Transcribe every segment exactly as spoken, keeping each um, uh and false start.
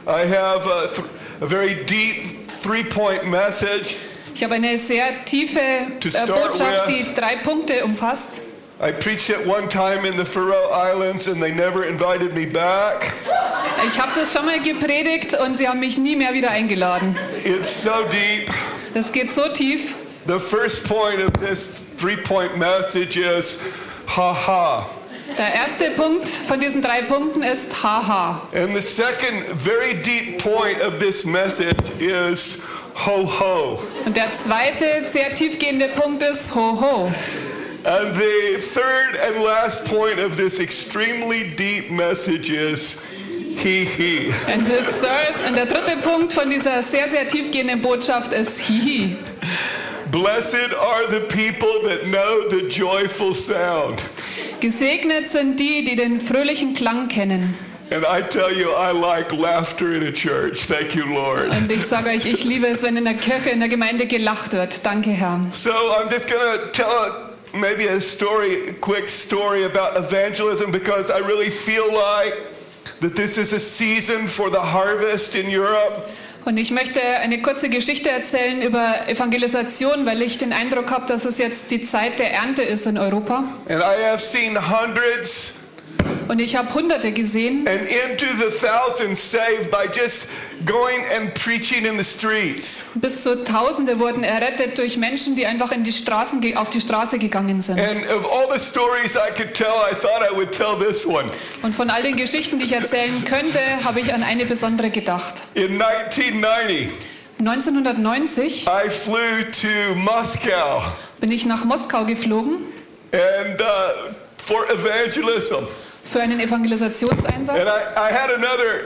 I have a, th- a very deep three-point message. Ich habe eine sehr tiefe äh, Botschaft, die drei Punkte umfasst. I preached it one time in the Faroe Islands and they never invited me back. Ich habe das schon mal gepredigt und sie haben mich nie mehr wieder eingeladen. It's so deep. Das geht so tief. The first point of this three-point message is ha ha. Der erste Punkt von diesen drei Punkten ist haha. And the second very deep point of this message is ho ho. Und der zweite sehr tiefgehende Punkt ist ho ho. And the third and last point of this extremely deep message is he he. And the third, und der dritte Punkt von dieser sehr sehr tiefgehenden Botschaft ist hihi. Blessed are the people that know the joyful sound. Gesegnet sind die, die den fröhlichen Klang kennen. And I tell you, I like laughter in a church. Thank you, Lord. Und ich sage euch, ich liebe es, wenn in der Kirche, in der Gemeinde gelacht wird. Danke, Herr. So I'm just gonna tell a, maybe a story, a quick story about evangelism because I really feel like that this is a season for the harvest in Europe. Und ich möchte eine kurze Geschichte erzählen über Evangelisation, weil ich den Eindruck habe, dass es jetzt die Zeit der Ernte ist in Europa. And I have seen hundreds Und ich habe Hunderte gesehen and into the thousands saved by just going and preaching in the streets. Bis zu Tausende wurden errettet durch Menschen, die einfach in die Straßen, auf die Straße gegangen sind. And of all the stories I could tell, I thought I would tell this one. Und von all den Geschichten, die ich erzählen könnte, habe ich an eine besondere gedacht. In nineteen ninety, neunzehnhundertneunzig I flew to Moscow bin ich nach Moskau geflogen and uh, for evangelism. Für einen Evangelisationseinsatz. And I, I had another.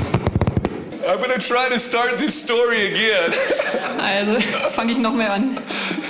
I'm going to try to start this story again. Also, jetzt fange ich noch mehr an.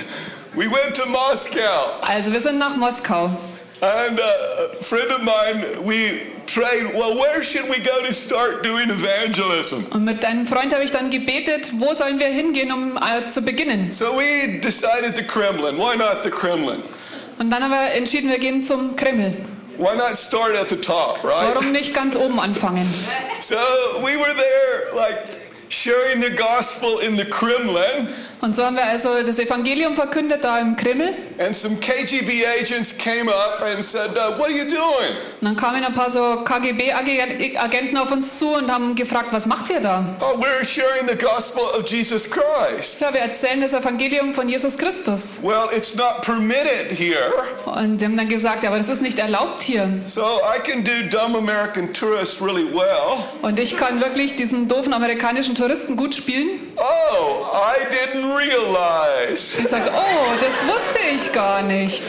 We went to Moscow. Also, wir sind nach Moskau. And uh, a friend of mine, we prayed, well, where should we go to start doing evangelism? Und mit einem Freund habe ich dann gebetet, wo sollen wir hingehen, um äh, zu beginnen? So we decided the Kremlin. Why not the Kremlin? Und dann haben wir entschieden, wir gehen zum Kreml. Why not start at the top, right? Warum nicht ganz oben anfangen? So we were there, like sharing the gospel in the Kremlin. Und so haben wir also das Evangelium verkündet da im Kreml. And some K G B agents came up and said, uh, "What are you doing?" Und dann kamen ein paar so K G B-Agenten auf uns zu und haben gefragt, was macht ihr da? Oh, we're sharing the gospel of Jesus Christ. Ja, wir erzählen das Evangelium von Jesus Christus. Well, it's not permitted here. Und die haben dann gesagt, ja, aber das ist nicht erlaubt hier. So I can do dumb American tourist really well. Und ich kann wirklich diesen doofen amerikanischen Touristen gut spielen. Oh, I didn't realize. Ich sagte, oh, das wusste ich gar nicht.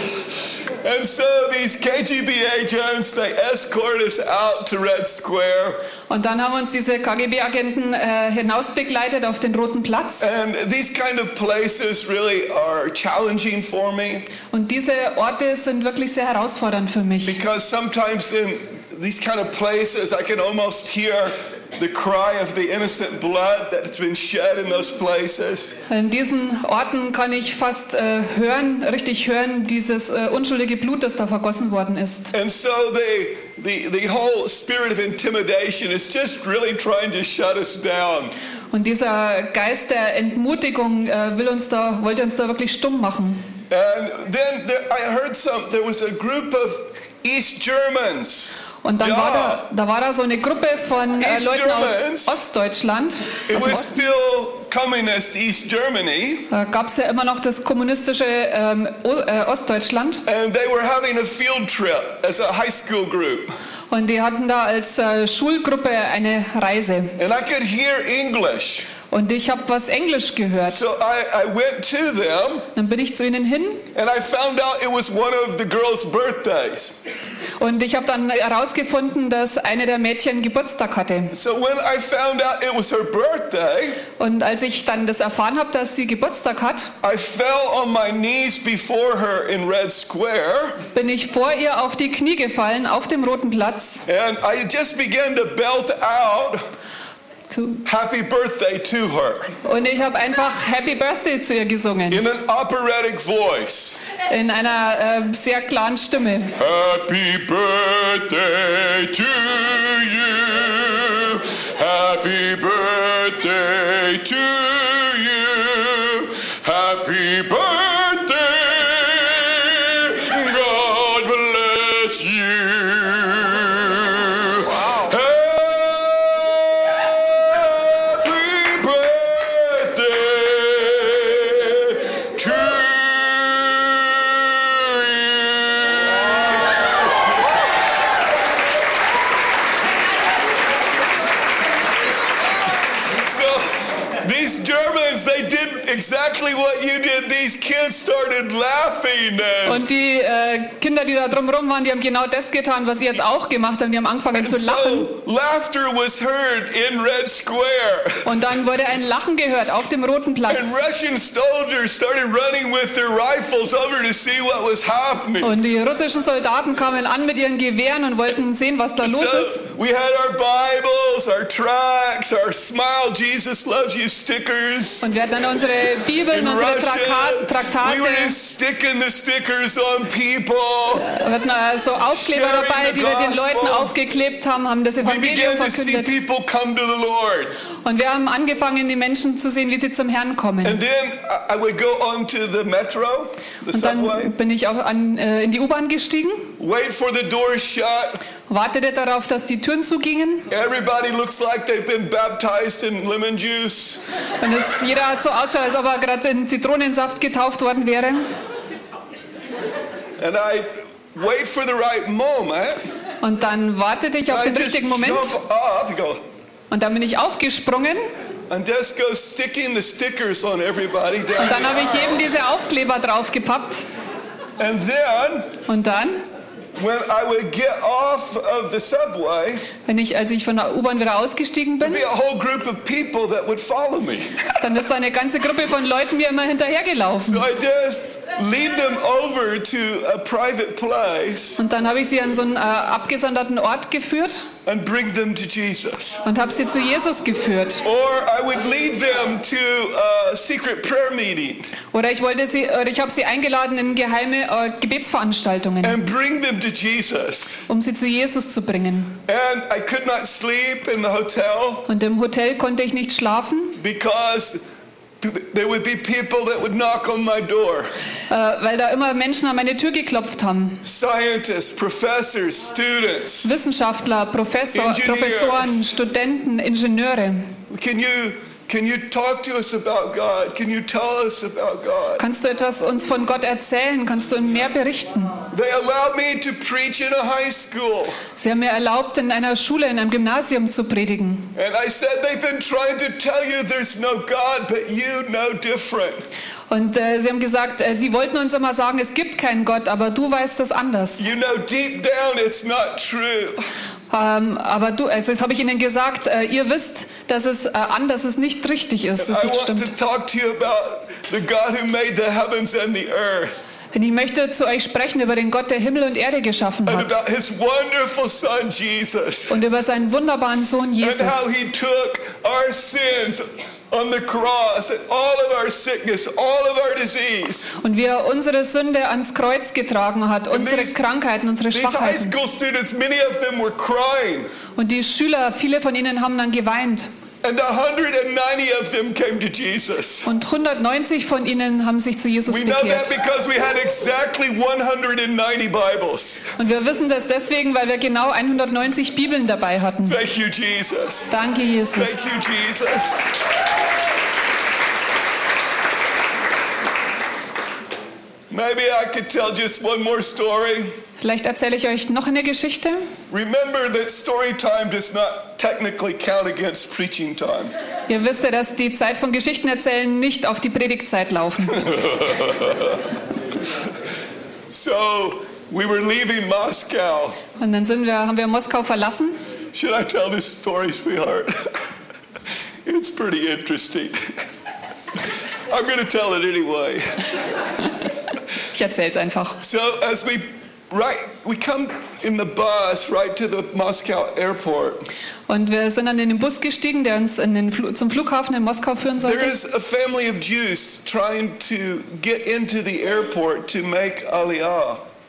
And so these K G B agents, they escort us out to Red Square. Und dann haben uns diese K G B-Agenten äh, hinausbegleitet auf den Roten Platz. And these kind of places really are challenging for me. Und diese Orte sind wirklich sehr herausfordernd für mich. Because sometimes in these kind of places I can almost hear the cry of the innocent blood that's been shed in those places. In diesen Orten kann ich fast äh, hören, richtig hören, dieses äh, unschuldige Blut, das da vergossen worden ist. And so the the the whole spirit of intimidation is just really trying to shut us down. Und dieser Geist der Entmutigung äh, will uns da, wollte uns da wirklich stumm machen. And then there, I heard some. There was a group of East Germans. Und dann ja. war da, da war da so eine Gruppe von äh, Leuten aus Ostdeutschland. It Aus dem was Osten. still communist East Germany. Da gab es ja immer noch das kommunistische ähm, o äh, Ostdeutschland. And they were having a field trip as a high school group. Und die hatten da als äh, Schulgruppe eine Reise. And I could hear English. Und ich habe was Englisch gehört. So I, I went to them. Dann bin ich zu ihnen hin. And I found out it was one of the girls' birthdays. Und ich habe dann herausgefunden, dass eine der Mädchen Geburtstag hatte. So when I found out it was her birthday, Und als ich dann das erfahren habe, dass sie Geburtstag hat, I fell on my knees before her in Red Square. bin ich vor ihr auf die Knie gefallen auf dem Roten Platz. And I just began to belt out Happy Birthday to her. Und ich habe einfach Happy Birthday zu ihr gesungen. In an operatic voice. In einer äh, sehr klaren Stimme. Happy Birthday to you. Happy birthday to you. Happy birthday. God bless you. Wow. Happy birthday to you. These Germans, they did exactly what you did. These kids started laughing. Und die äh, Kinder, die da drumherum waren, die haben genau das getan, was sie jetzt auch gemacht haben. Die haben angefangen zu lachen. So, laughter was heard in Red Square. Und dann wurde ein Lachen gehört auf dem Roten Platz. And Russian soldiers started running with their rifles over to see what was happening. Und die russischen Soldaten kamen an mit ihren Gewehren und wollten sehen, was da los So, ist. we had our Bibles, our tracts, our Smile Jesus Loves You stickers. Und wir hatten dann unsere Bibeln, In unsere Russia, Traka- Traktate. we were just sticking the stickers on people. Wir hatten äh, so Aufkleber Sharing dabei, the die wir den gospel. Leuten aufgeklebt haben, haben das We Evangelium began to see verkündet. people come to the Lord. Und wir haben angefangen, die Menschen zu sehen, wie sie zum Herrn kommen. And then I I would go onto the metro, the Und subway, dann bin ich auch an, äh, in die U-Bahn gestiegen, wait for the doors shut. wartete darauf, dass die Türen zugingen. Everybody looks like they've been baptized in lemon juice. Und es, jeder hat so ausschaut, als ob er gerade in Zitronensaft getauft worden wäre. And I wait for the right moment. Und dann wartete ich auf I den just richtigen Moment. jump up, go, Und dann bin ich aufgesprungen. and just go sticking the stickers on everybody down Und dann the habe ich aisle. eben diese Aufkleber draufgepappt. And then, Und dann, when I would get off of the subway, wenn ich, als ich von der U-Bahn wieder ausgestiegen bin, be a whole group of people that would follow me. dann ist da eine ganze Gruppe von Leuten mir immer hinterhergelaufen. So I just lead them over to a private place Und dann habe ich sie an so einen äh, abgesonderten Ort geführt and bring them to Jesus. und habe sie zu Jesus geführt. Or I would lead them to a secret prayer meeting Oder ich wollte sie, oder ich habe sie eingeladen in geheime äh, Gebetsveranstaltungen, and bring them to Jesus. um sie zu Jesus zu bringen. And I could not sleep in the hotel Und im Hotel konnte ich nicht schlafen, because there would be people that would knock on my door. äh, weil da immer Menschen an meine Tür geklopft haben. Scientists, professors, students. Wissenschaftler, Professor, Engineers. Professoren, Studenten, Ingenieure. Can you can you talk to us about God? Can you tell us about God? Kannst du etwas uns von Gott erzählen? Kannst du mehr berichten? They allowed me to preach in a high school. Sie haben mir erlaubt, in einer Schule, in einem Gymnasium zu predigen. And I said, they've been trying to tell you there's no God, but you know different. Und äh, sie haben gesagt, äh, die wollten uns immer sagen, es gibt keinen Gott, aber du weißt das anders. You know deep down it's not true. Ähm, aber du, also das habe ich ihnen gesagt, äh, ihr wisst, dass es äh, anders ist, nicht richtig ist, dass I nicht want to stimmt. talk to you about the God who made the heavens and the earth, Denn ich möchte zu euch sprechen über den Gott, der Himmel und Erde geschaffen and hat. about his wonderful son Jesus, Und über seinen wunderbaren Sohn and how Jesus. he took our sins on the cross, and all of our sickness, all of our disease. Und wie er unsere Sünde ans Kreuz getragen hat, unsere these- Krankheiten, unsere These high Schwachheiten. school students, many of them were crying, Und die Schüler, viele von ihnen haben dann geweint. and one hundred ninety of them came to Jesus. Und hundertneunzig von ihnen haben sich zu Jesus We know that bekehrt. because we had exactly one hundred ninety Bibles. Und wir wissen das deswegen, weil wir genau hundertneunzig Bibeln dabei hatten. Thank you, Jesus. Danke, Thank Jesus. you, Jesus. Maybe I could tell just one more story. Vielleicht erzähle ich euch noch eine Geschichte. Remember that story time does not technically count against preaching time. Ihr wisst ja, dass die Zeit von Geschichten erzählen nicht auf die Predigtzeit laufen. So we were leaving Moscow. Und dann sind wir, haben wir Moskau verlassen. Should I tell this story, sweetheart? It's pretty interesting. I'm going to tell it anyway. Ich erzähle es einfach. So as we right, we come in the bus right to the Moscow airport. Und wir sind dann in den Bus gestiegen, der uns in den Fl- zum Flughafen in Moskau führen There sollte. is a family of Jews trying to get into the airport to make Aliyah.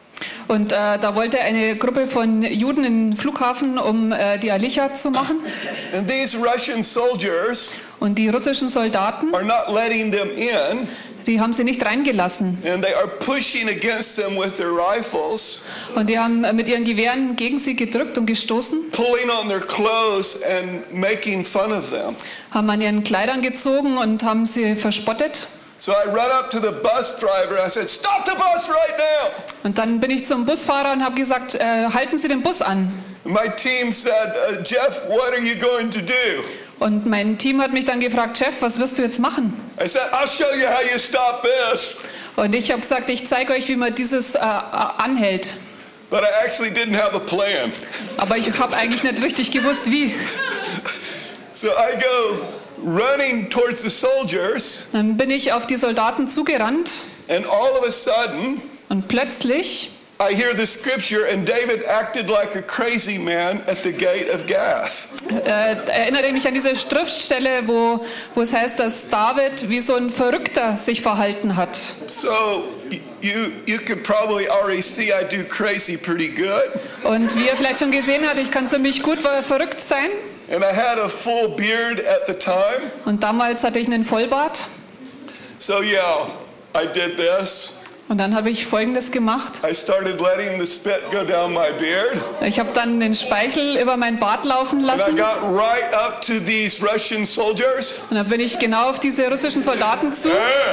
Und äh, da wollte eine Gruppe von Juden in den Flughafen, um äh, die Alicha zu machen. And these Russian soldiers Und die russischen Soldaten, are not letting them in, die haben sie nicht reingelassen. and they are pushing against them with their rifles, Und die haben mit ihren Gewehren gegen sie gedrückt und gestoßen, pulling on their clothes and making fun of them. haben an ihren Kleidern gezogen und haben sie verspottet. So I run up to the bus driver. I said, "Stop the bus right now!" Und dann bin ich zum Busfahrer und habe gesagt, äh, halten Sie den Bus an. My team said, uh, "Jeff, what are you going to do?" Und mein Team hat mich dann gefragt, Chef, was wirst du jetzt machen? I said, "I'll show you how you stop this." Und ich habe gesagt, ich zeige euch, wie man dieses äh, anhält. But I actually didn't have a plan. Aber ich habe eigentlich nicht richtig gewusst, wie. So I go running towards the soldiers, Dann bin ich auf die Soldaten zugerannt and all of a sudden, und plötzlich I hear the scripture, and David acted like a crazy man at the gate of Gath. äh, erinnere ich mich an diese Schriftstelle, wo, wo es heißt, dass David wie so ein Verrückter sich verhalten hat. So y- you you could probably already see I do crazy pretty good. Und wie ihr vielleicht schon gesehen habt, ich kann ziemlich gut ver- verrückt sein. And I had a full beard at the time. Und damals hatte ich einen Vollbart. So yeah, I did this. Und dann habe ich Folgendes gemacht. I started letting the spit go down my beard. Ich habe dann den Speichel über meinen Bart laufen And I lassen. got right up to these Russian soldiers. Und dann bin ich genau auf diese russischen Soldaten zu.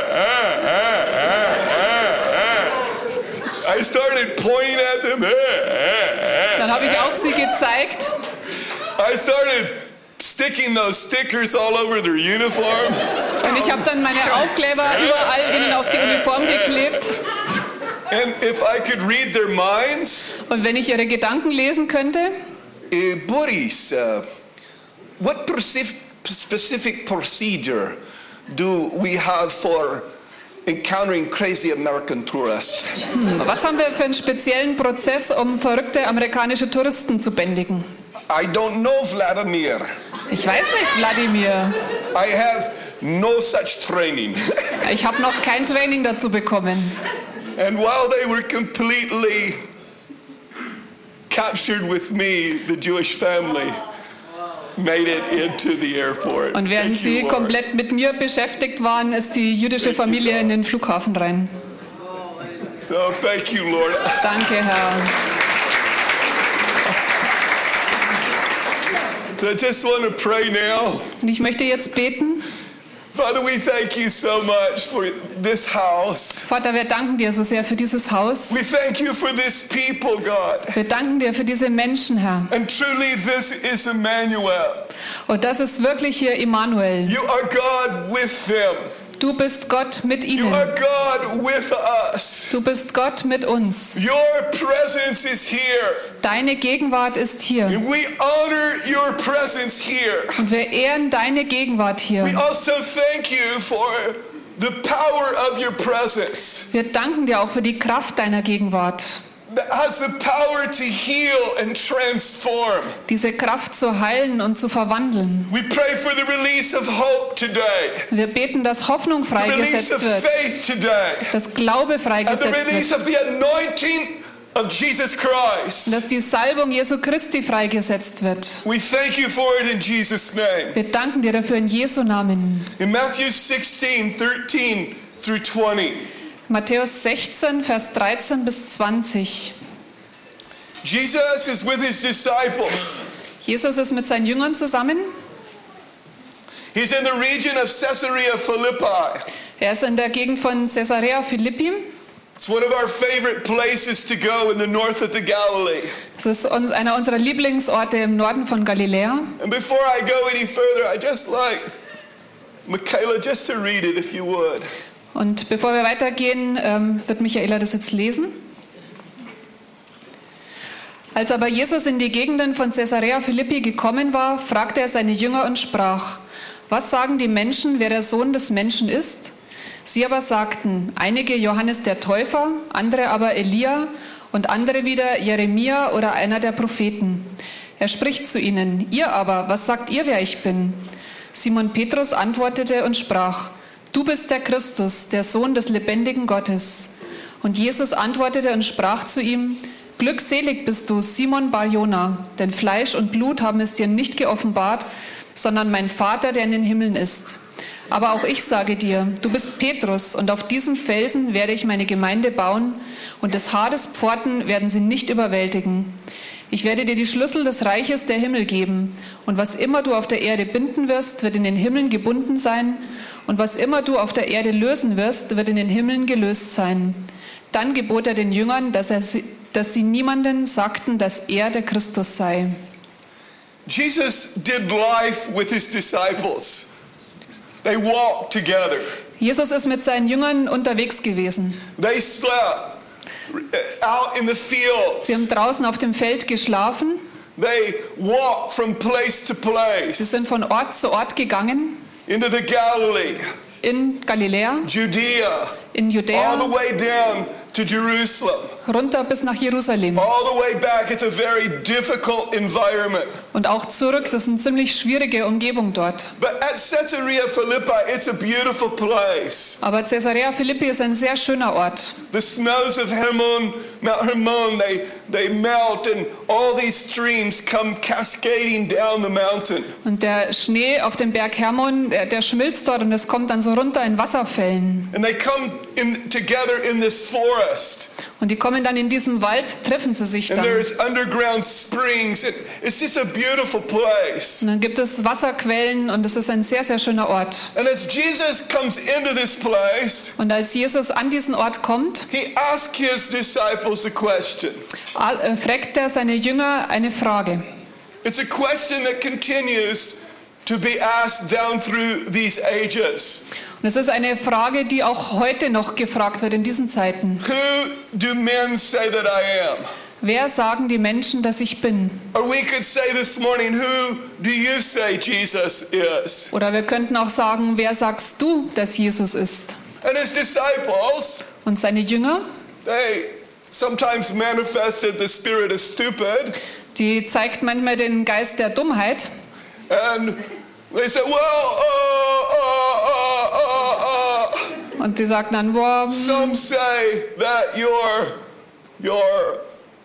I started pointing at them. Dann habe ich auf sie gezeigt. I started sticking those stickers all over their uniform. Und ich habe dann meine Aufkleber überall ihnen auf die Uniform geklebt. And if I could read their minds, Und wenn ich ihre Gedanken lesen könnte, uh, Boris, uh, what percif- specific procedure do we have for encountering crazy American tourists? hm, was haben wir für einen speziellen Prozess, um verrückte amerikanische Touristen zu bändigen? I don't know, Vladimir. Ich weiß nicht, Wladimir. I have no such training. Ich habe noch kein Training dazu bekommen. And while they were completely captured with me, the Jewish family made it into the airport. Und während Thank you, sie Lord. komplett mit mir beschäftigt waren, ist die jüdische Familie in den Flughafen rein. So thank you, Lord. Danke, Herr. So I just want to pray now. Und ich möchte jetzt beten. Father, we thank you so much for this house. Vater, wir danken dir so sehr für dieses Haus. We thank you for this people, God. Wir danken dir für diese Menschen, Herr. And truly, this is Emmanuel. Und das ist wirklich hier Immanuel. You are God with them. Du bist Gott mit You ihnen. are God with us. Du bist Gott mit uns. Your presence is here. Deine Gegenwart ist hier. And we honor your presence here. Und wir ehren deine Gegenwart hier. We also thank you for the power of your presence Wir danken dir auch für die Kraft deiner Gegenwart. that has the power to heal and transform. Diese Kraft zu heilen und zu verwandeln. We pray for the release of hope today, Wir beten, dass Hoffnung the release freigesetzt of wird, faith today, dass Glaube and the freigesetzt release wird, of the anointing of Jesus Christ. und dass die Salbung Jesu Christi freigesetzt wird. We thank you for it in Jesus' name. Wir danken dir dafür in Jesu Namen. In Matthew sixteen, thirteen through twenty, Matthäus sechzehn, Vers dreizehn bis zwanzig. Jesus is with his disciples. Jesus ist mit seinen Jüngern zusammen. He's in the region of Caesarea Philippi. Er ist in der Gegend von Caesarea Philippi. It's one of our favorite places to go in the north of the Galilee. Das ist uns, einer unserer Lieblingsorte im Norden von Galiläa. And before I go any further, I just like Michaela just to read it if you would. Und bevor wir weitergehen, ähm, wird Michaela das jetzt lesen. Als aber Jesus in die Gegenden von Caesarea Philippi gekommen war, fragte er seine Jünger und sprach: Was sagen die Menschen, wer der Sohn des Menschen ist? Sie aber sagten, einige Johannes der Täufer, andere aber Elia und andere wieder Jeremia oder einer der Propheten. Er spricht zu ihnen: Ihr aber, was sagt ihr, wer ich bin? Simon Petrus antwortete und sprach: Du bist der Christus, der Sohn des lebendigen Gottes. Und Jesus antwortete und sprach zu ihm: Glückselig bist du, Simon Bar-Jona, denn Fleisch und Blut haben es dir nicht geoffenbart, sondern mein Vater, der in den Himmeln ist. Aber auch ich sage dir, du bist Petrus, und auf diesem Felsen werde ich meine Gemeinde bauen, und des Hades Pforten werden sie nicht überwältigen. Ich werde dir die Schlüssel des Reiches der Himmel geben, und was immer du auf der Erde binden wirst, wird in den Himmeln gebunden sein, und was immer du auf der Erde lösen wirst, wird in den Himmeln gelöst sein. Dann gebot er den Jüngern, dass, er, dass sie niemanden sagten, dass er der Christus sei. Jesus did life with his disciples. They walked together. Jesus ist mit seinen Jüngern unterwegs gewesen. They slept out in the fields. Sie haben draußen auf dem Feld geschlafen. They walked from place to Sie place. sind von Ort zu Ort gegangen. Into the Galilee, In Galiläa, Judea, in all the Judäa, way down to Jerusalem, runter bis nach Jerusalem. all the way back. It's a very difficult environment. Und auch zurück, das ist eine ziemlich schwierige Umgebung dort. But at Caesarea Philippi, it's a beautiful place. Aber Caesarea Philippi ist ein sehr schöner Ort. The snows of Hermon, Mount Hermon, they, they melt, and all these streams come cascading down the mountain. Und der Schnee auf dem Berg Hermon, der, der schmilzt dort und es kommt dann so runter in Wasserfällen. And they come in, together in this forest. Und die kommen dann in diesem Wald, treffen sie sich And dann. there's underground springs. It, it's just a beautiful place. Und dann gibt es Wasserquellen und es ist ein sehr, sehr schöner Ort. And as Jesus comes into this place, Und als Jesus an diesen Ort kommt, he asks his disciples a question. äh, fragt er seine Jünger eine Frage. It's a question that continues to be asked down through these ages. Und es ist eine Frage, die auch heute noch gefragt wird in diesen Zeiten. Who do men say that I am? Wer sagen die Menschen, dass ich bin? Or we could say this morning, who do you say Jesus is? Oder wir könnten auch sagen, wer sagst du, dass Jesus ist? And his disciples, Und seine Jünger, they sometimes manifested the spirit of stupid. die zeigt manchmal den Geist der Dummheit. And they said, well, uh, uh, uh, uh, uh. Und die sagten dann, boah, Some say that you're, you're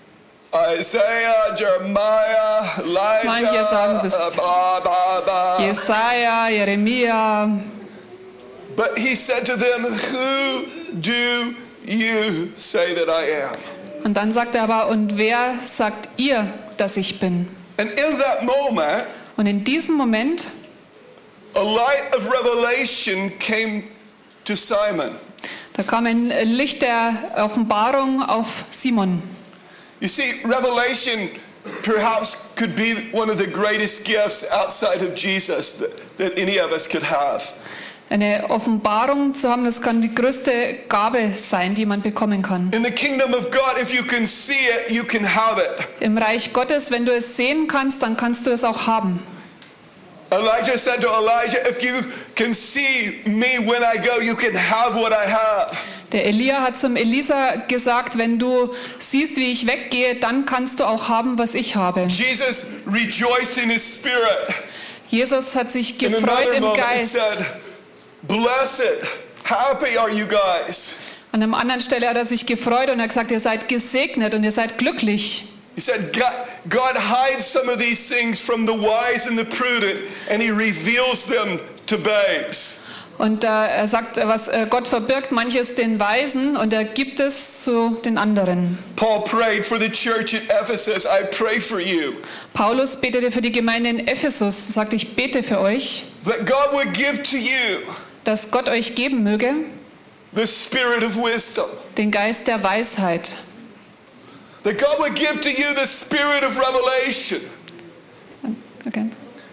Isaiah, Jeremiah, Elijah, Manche sagen, du bist uh, blah, blah, blah. Jesaja, Jeremia. But he said to them, who do you say that I am? Und dann sagt er aber, und wer sagt ihr, dass ich bin? And in that moment, Und in diesem Moment, a light of revelation came to Simon. da kam ein Licht der Offenbarung auf Simon. You see, revelation perhaps could be one of the greatest gifts outside of Jesus that, that any of us could have. Eine Offenbarung zu haben, das kann die größte Gabe sein, die man bekommen kann. In the kingdom of God, if you can see it, you can have it. Im Reich Gottes, wenn du es sehen kannst, dann kannst du es auch haben. Elijah said to Elijah, if you can see me when I go, you can have what I have. Der Elia hat zum Elisa gesagt, wenn du siehst, wie ich weggehe, dann kannst du auch haben, was ich habe. Jesus rejoiced in his spirit. Jesus hat sich In gefreut another im moment, he Geist. said, blessed, happy are you guys. An einer anderen Stelle hat er sich gefreut und er hat gesagt, ihr seid gesegnet und ihr seid glücklich. He said, God, God hides some of these things from the wise and the prudent, and he reveals them to babes. Und äh, er sagt, was äh, Gott verbirgt manches den Weisen und er gibt es zu den anderen. Paul prayed for the church at Ephesus. I pray for you. Paulus betete für die Gemeinde in Ephesus, sagt, ich bete für euch, That God would give to you dass Gott euch geben möge, the spirit of wisdom. den Geist der Weisheit. That God would give to you the spirit of revelation. Okay.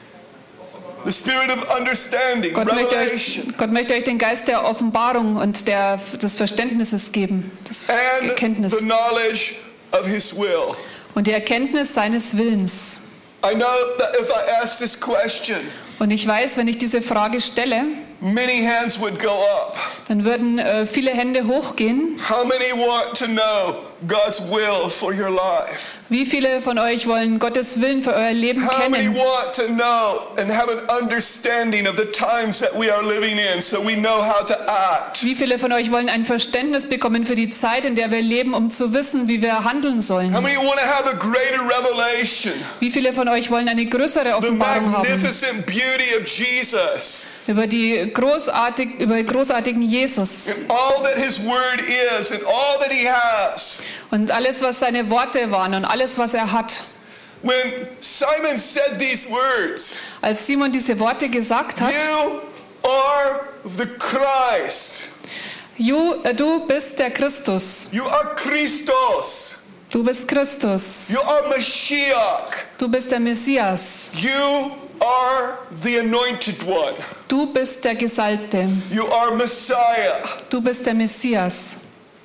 The spirit of understanding, Gott, möchte euch, revelation. Gott möchte euch den Geist der Offenbarung und der, des Verständnisses geben, des And Erkenntnis the knowledge of his will. und die Erkenntnis seines Willens. I know that if I ask this question, Und ich weiß, wenn ich diese Frage stelle, many hands would go up. dann würden äh, viele Hände hochgehen. How many want to know God's will for your life? Wie viele von euch wollen Gottes Willen für euer Leben How many kennen? want to know and have an understanding of the times that we are living in so we know how to act? Wie viele von euch wollen ein Verständnis bekommen für die Zeit, in der wir leben, um zu wissen, wie wir handeln sollen? How many want to have a greater revelation? Wie viele von euch wollen eine größere The Offenbarung haben magnificent beauty of Jesus über die großartig, über den großartigen Jesus and all that his word is and all that he has? und alles, was seine Worte waren und alles, was er hat? When Simon said these words, Als Simon diese Worte gesagt hat, you are the Christ. "Ju, äh, du bist der Christus, You are Christos. du bist Christus, You are Mashiach. du bist der Messias, You are the anointed one. du bist der Gesalbte, You are Messiah. du bist der Messias."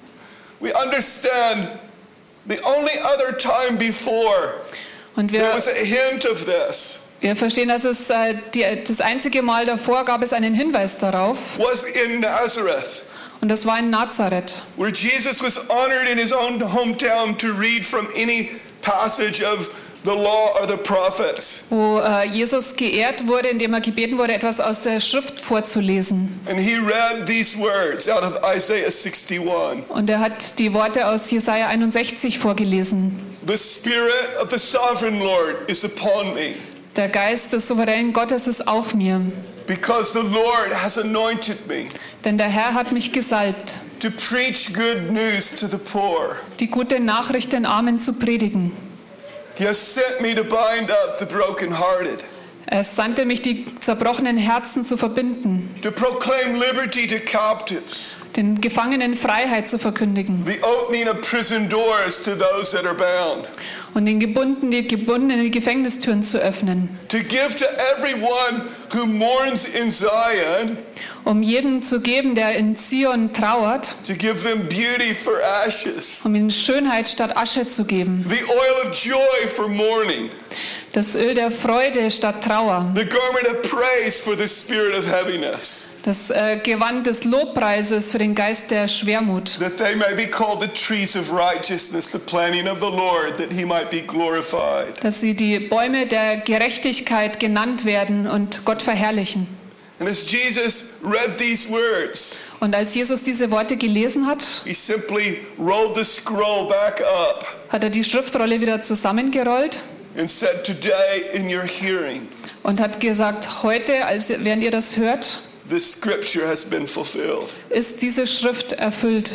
We understand the only other time before Und there wir, was a hint of this wir verstehen, dass es äh, die, das einzige Mal davor gab es einen Hinweis darauf, was in Nazareth, und das war in Nazareth, where Jesus was honored in his own hometown to read from any passage of the law or the prophets. wo äh, Jesus geehrt wurde, indem er gebeten wurde, etwas aus der Schrift vorzulesen. And he read these words out of Isaiah sixty-one. Und er hat die Worte aus Jesaja einundsechzig vorgelesen. The Spirit of the sovereign Lord is upon me, Der Geist des souveränen Gottes ist auf mir, because the Lord has anointed me denn der Herr hat mich gesalbt, to preach good news to the poor. die gute Nachricht den Armen zu predigen. He has sent me to bind up the brokenhearted, Er sandte mich, die zerbrochenen Herzen zu verbinden, to proclaim liberty to captives, den Gefangenen Freiheit zu verkündigen the opening of prison doors to those that are bound, und den Gebundenen die gebundenen Gefängnistüren zu öffnen, to give to everyone who mourns in Zion, um jedem zu geben, der in Zion trauert, to give them beauty for ashes, um ihnen Schönheit statt Asche zu geben, the oil of joy for mourning, das Öl der Freude statt Trauer, the garment of praise for the spirit of heaviness, das äh, Gewand des Lobpreises für den Geist der Schwermut, that they may be called the trees of righteousness, the planting of the Lord, that he might be glorified. dass sie die Bäume der Gerechtigkeit genannt werden und Gott verherrlichen. And as Jesus read these words, Und als Jesus diese Worte gelesen hat, he simply rolled the scroll back up hat er die Schriftrolle wieder zusammengerollt and said, today in your hearing, und hat gesagt, heute, als, während ihr das hört, this scripture has been fulfilled. ist diese Schrift erfüllt.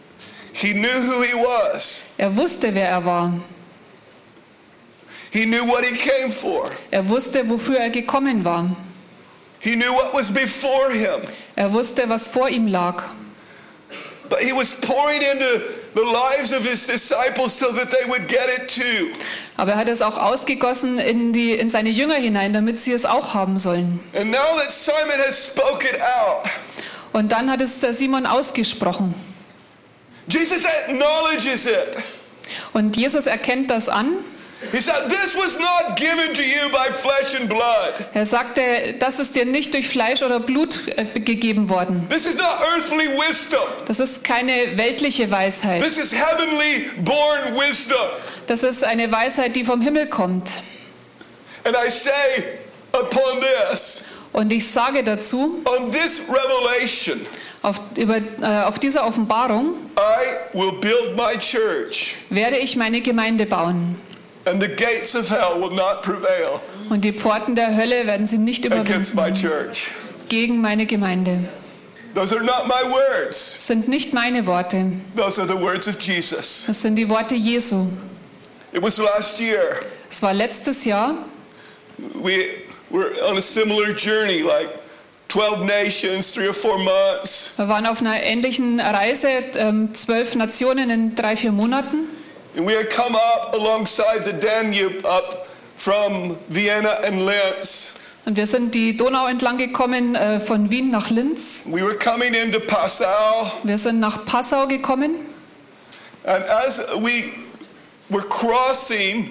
He knew who he was. Er wusste, wer er war. He knew what he came for. Er wusste, wofür er gekommen war. He knew what was before him. Er wusste, was vor ihm lag. But he was pouring into the lives of his disciples so that they would get it too. Aber er hat es auch ausgegossen in, die, in seine Jünger hinein, damit sie es auch haben sollen. And now that Simon has spoke it out, Und dann hat es der Simon ausgesprochen. Jesus acknowledges it. Und Jesus erkennt das an. He said, this was not given to you by flesh and blood. Er sagte, das ist dir nicht durch Fleisch oder Blut äh, gegeben worden. This is not earthly wisdom. Das ist keine weltliche Weisheit. This is heavenly born wisdom. Das ist eine Weisheit, die vom Himmel kommt. And I say upon this, Und ich sage dazu, on this revelation, auf, über, äh, auf dieser Offenbarung I will build my church, werde ich meine Gemeinde bauen. and the gates of hell will not prevail Und die Pforten der Hölle werden sie nicht against my überwinden church. gegen meine Gemeinde. Those are not my words. Das sind nicht meine Worte. Those are the words of Jesus. Das sind die Worte Jesu. It was last year. Es war letztes Jahr. We were on a similar journey, like twelve nations, three or four months. Wir waren auf einer ähnlichen Reise, ähm, zwölf Nationen in drei, vier Monaten. And we had come up alongside the Danube up from Vienna and Linz. Und wir sind die Donau entlang gekommen, äh, von Wien nach Linz. We were coming into Passau. Wir sind nach Passau gekommen. And as we were crossing,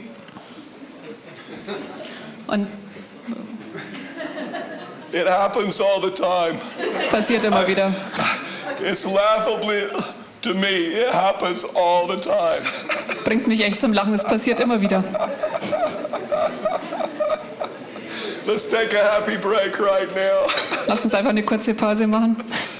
Und it happens all the time. passiert immer wieder. It's laughably to me. It happens all the time. Bringt mich echt zum Lachen, es passiert immer wieder. Let's take a happy break right now. Lass uns einfach eine kurze Pause machen.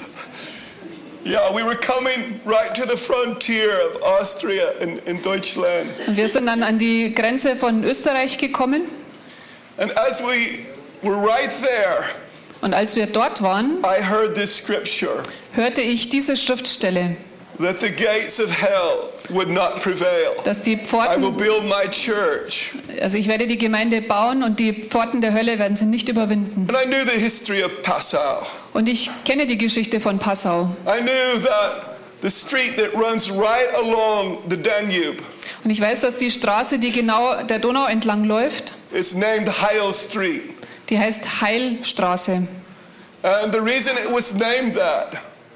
Yeah, we were coming right to the frontier of Austria in, in Deutschland. Und wir sind dann an die Grenze von Österreich gekommen. And as we were right there, Und als wir dort waren, I heard this scripture hörte ich diese Schriftstelle, that the gates of hell would not prevail. dass die I will Pforten, build my church. also ich werde die Gemeinde bauen und die Pforten der Hölle werden sie nicht überwinden. And I knew the history of Passau. Und ich kenne die Geschichte von Passau. I knew that the street that runs right along the Danube Und ich weiß, dass die Straße, die genau der Donau entlang läuft, is named Heil Street. die heißt Heilstraße. And the reason it was named that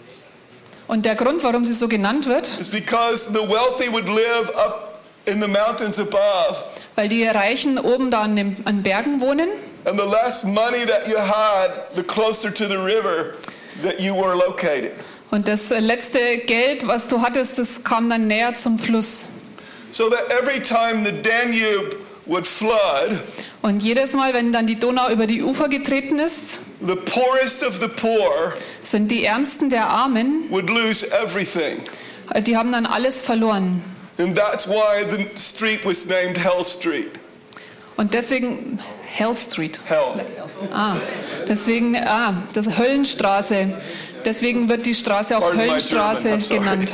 Und der Grund, warum sie so genannt wird, is because the wealthy would live up in the mountains above, weil die Reichen oben da an, den, an Bergen wohnen and the less money that you had, the closer to the river that you were located. und das letzte Geld, was du hattest, das kam dann näher zum Fluss. So that every time the Danube would flood, Und jedes Mal, wenn dann die Donau über die Ufer getreten ist, the poorest of the poor sind die Ärmsten der Armen, would lose everything. die haben dann alles verloren. And that's why the street was named Hell Street. Und deswegen Hell Street. Hell. Ah, deswegen ah, das Höllenstraße. Deswegen wird die Straße auch Pardon my Höllenstraße German, I'm sorry. genannt.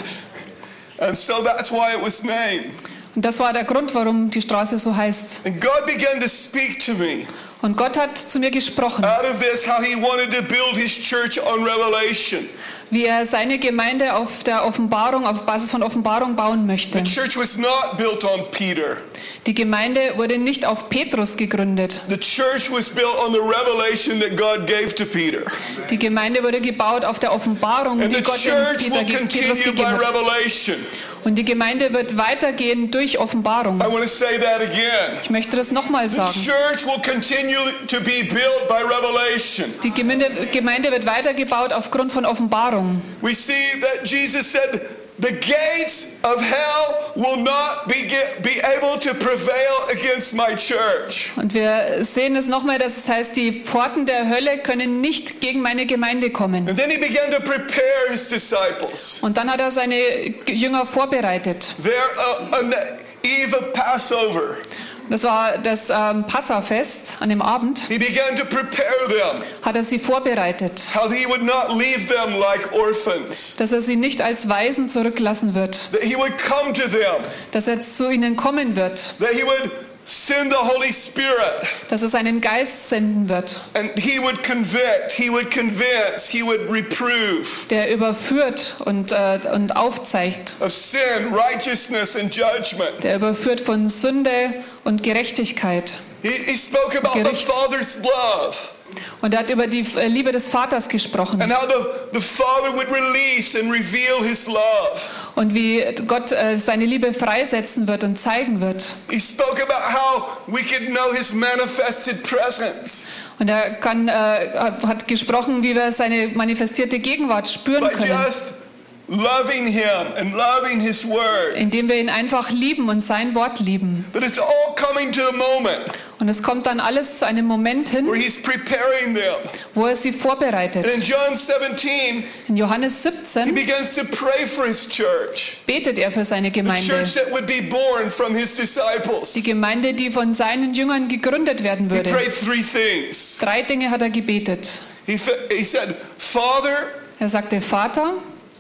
And so that's why it was named. Und das war der Grund, warum die Straße so heißt. And God began to speak to me Und Gott hat zu mir gesprochen, out of this how he wanted to build his church on revelation. wie er seine Gemeinde auf der Offenbarung, auf Basis von Offenbarung bauen möchte. The church was not built on Peter. Die Gemeinde wurde nicht auf Petrus gegründet. The church was built on the revelation that God gave to Peter. Die Gemeinde wurde gebaut auf der Offenbarung, And die the Gott dem church Peter, will ge- Petrus continue gegeben by hat. revelation. Und die Gemeinde wird weitergehen durch Offenbarung. I want to say that again. Ich möchte das nochmal The sagen. church will continue to be built by revelation. Die Gemeinde, Gemeinde wird weitergebaut aufgrund von Offenbarung. We see that Jesus said, the gates of hell will not be, be able to prevail against my church. Und wir sehen es nochmal, dass es heißt, die Pforten der Hölle können nicht gegen meine Gemeinde kommen. And then he began to prepare his disciples. Und dann hat er seine Jünger vorbereitet. There uh, on the eve of Passover, Das war das ähm, Passafest an dem Abend. he began to prepare them, Hat er sie vorbereitet, how he would not leave them like orphans, dass er sie nicht als Waisen zurücklassen wird, that he would come to them, dass er zu ihnen kommen wird, that he would send the Holy Spirit, dass er seinen Geist senden wird, and he would convict, he would convince, he would reprove der überführt und, äh, und aufzeigt, of sin, righteousness, and judgment. der überführt von Sünde und Gerechtigkeit. He, he spoke about the Gericht. Father's love Und er hat über die äh, Liebe des Vaters gesprochen and how the, the Father would release and reveal his love. und wie Gott äh, seine Liebe freisetzen wird und zeigen wird. He spoke about how we could know his manifested presence Und er kann, äh, hat gesprochen, wie wir seine manifestierte Gegenwart spüren by können, just loving him and loving his word. indem wir ihn einfach lieben und sein Wort lieben. But it's all coming to a moment Und es kommt dann alles zu einem Moment where hin, he's preparing them. wo er sie And in vorbereitet. John seventeen, In Johannes he siebzehn begins to pray for his church, betet er für seine the Gemeinde. church that would be born from his disciples. Die Gemeinde, die von seinen Jüngern gegründet werden He würde. prayed three things. Drei Dinge hat er gebetet. He, fa- he said, Father, Er sagte, Vater,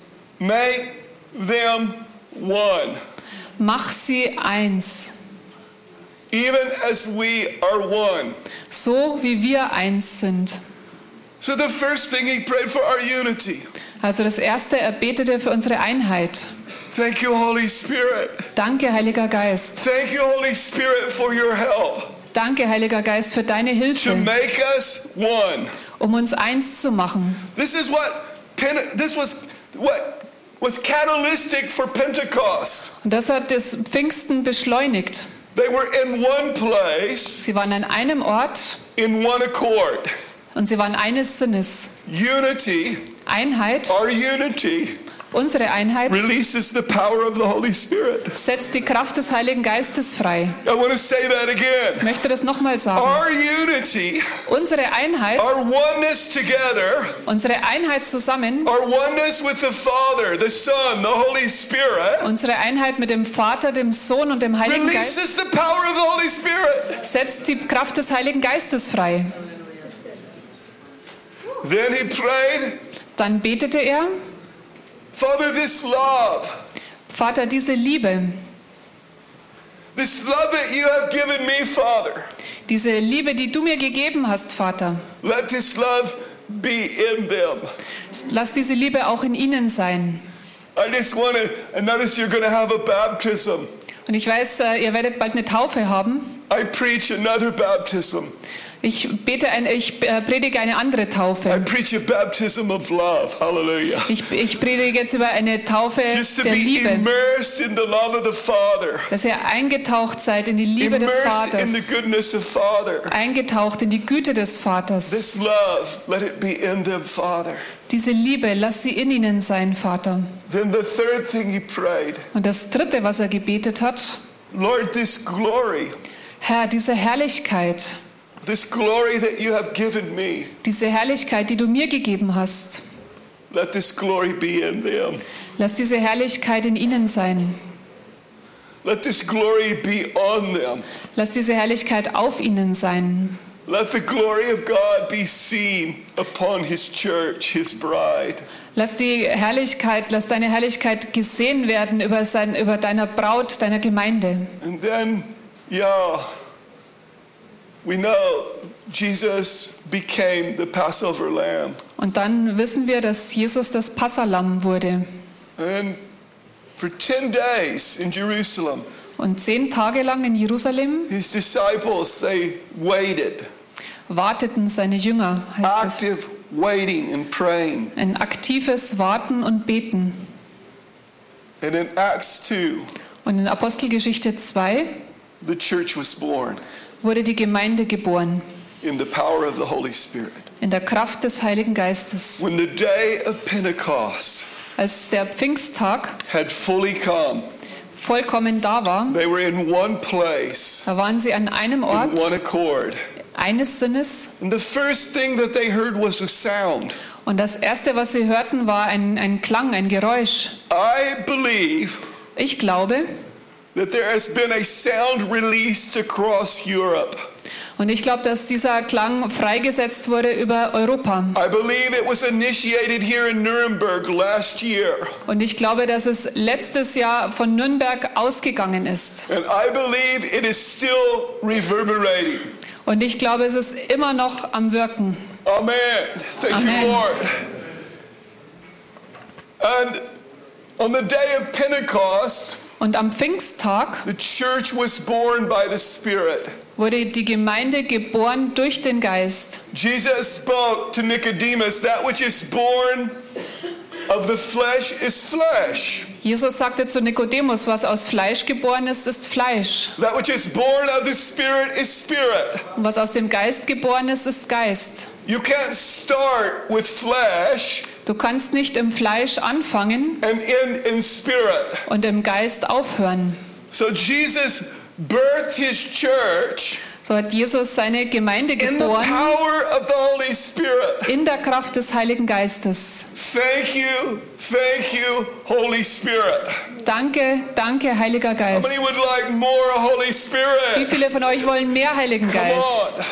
make them one, mach sie eins, even as we are one. so wie wir eins sind. So the first thing he prayed for our unity. Also das Erste, er betete für unsere Einheit. Thank you, Holy Spirit. Danke, Heiliger Geist. Thank you, Holy Spirit, for your help Danke, Heiliger Geist, für deine to Hilfe, make us one. um uns eins zu machen. This is what Pente- this was what was catalytic for Pentecost. Und das hat das Pfingsten beschleunigt. They were in one place, Sie waren an einem Ort in one accord. und sie waren eines Sinnes. Unity, Einheit, our unity, Unsere Einheit releases the power of the Holy Spirit. setzt die Kraft des Heiligen Geistes frei. I want to say that again. Ich möchte das nochmal sagen. Our unity, Unsere Einheit, our oneness together, unsere Einheit zusammen, our oneness with the Father, the Son, the Holy Spirit, unsere Einheit mit dem Vater, dem Sohn und dem Heiligen Geist releases the power of the Holy Spirit. setzt die Kraft des Heiligen Geistes frei. Then he prayed, Dann betete er, Father, this love, Vater, diese Liebe, this love that you have given me, Father, diese Liebe, die du mir gegeben hast, Vater, let this love be in them. lass diese Liebe auch in ihnen sein. I just want to, I notice you're going to have a baptism. Und ich weiß, äh, ihr werdet bald eine Taufe haben. I preach another baptism. Ich bete, ein, ich äh, predige eine andere I Taufe. preach a baptism of love. Hallelujah. Ich, ich predige jetzt über eine Taufe Just to der be Liebe, immersed in the love of the Father. dass ihr eingetaucht seid in die Liebe des Immersed in Vaters, the goodness of Father. eingetaucht in die Güte des Vaters. This love, let it be in them, Father. Diese Liebe, lass sie in ihnen sein, Vater. Then the third thing he prayed, Und das Dritte, was er gebetet hat, Lord, this glory, Herr, diese Herrlichkeit, this glory that you have given me, diese Herrlichkeit, die du mir gegeben hast, let this glory be in them. lass diese Herrlichkeit in ihnen sein. Let this glory be on them. Lass diese Herrlichkeit auf ihnen sein. Let the glory of God be seen upon his church, his bride. Lass die Herrlichkeit, lass deine Herrlichkeit gesehen werden über, sein, über deiner Braut, deiner Gemeinde. And then, yeah, we know Jesus became the Passover lamb. Und dann wissen wir, dass Jesus das Passalamm wurde. And for ten days in Jerusalem, Und zehn Tage lang in Jerusalem his disciples, they waited, warteten seine Jünger, heißt es. active waiting and praying. Ein aktives Warten und Beten. And in Acts two, Und in Apostelgeschichte zwei the church was born wurde die Gemeinde geboren, in the power of the Holy Spirit. in der Kraft des Heiligen Geistes. When the day of Pentecost Als der Pfingsttag had fully come, vollkommen da war, they were in one place, da waren sie an einem in Ort, one accord. eines Sinnes. And the first thing that they heard was a sound. Und das Erste, was sie hörten, war ein, ein Klang, ein Geräusch. I believe Ich glaube, that there has been a sound released across Europe. und ich glaube, dass dieser Klang freigesetzt wurde über Europa. I believe it was initiated here in Nuremberg last year. Und ich glaube, dass es letztes Jahr von Nürnberg ausgegangen ist. And I believe it is still reverberating. Und ich glaube, es ist immer noch am Wirken. Amen. Thank Amen. you, Lord. And on the day of Pentecost, Und am Pfingsttag the church was born by the Spirit. wurde die Gemeinde geboren durch den Geist. Jesus spoke to Nicodemus, that which is born of the flesh is flesh. Jesus sagte zu Nikodemus, was aus Fleisch geboren ist, ist Fleisch. That which is born of the Spirit is spirit. Und was aus dem Geist geboren ist, ist Geist. You can't start with flesh Du kannst nicht im Fleisch anfangen and end in spirit. und im Geist aufhören. So Jesus birthed his church So hat Jesus seine Gemeinde in the geboren power of the Holy Spirit. in der Kraft des Heiligen Geistes. Thank you, thank you, Holy Spirit. Danke, danke, Heiliger How Geist. many would like more Holy Wie Spirit? viele von euch wollen mehr Heiligen Come Geist? on.